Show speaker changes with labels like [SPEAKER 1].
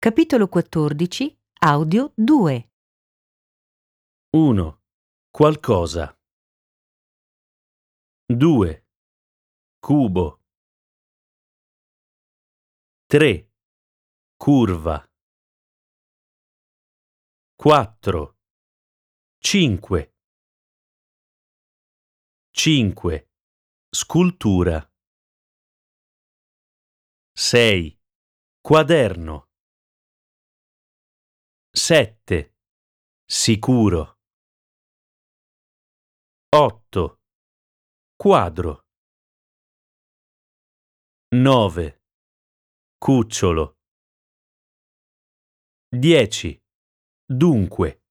[SPEAKER 1] Capitolo 14, audio 2.
[SPEAKER 2] 1. Qualcosa. 2. Cubo. 3. Curva. 4. 5. 5. Scultura. 6. Quaderno. 7. Sicuro. 8. Quadro. 9. Cucciolo. 10. Dunque.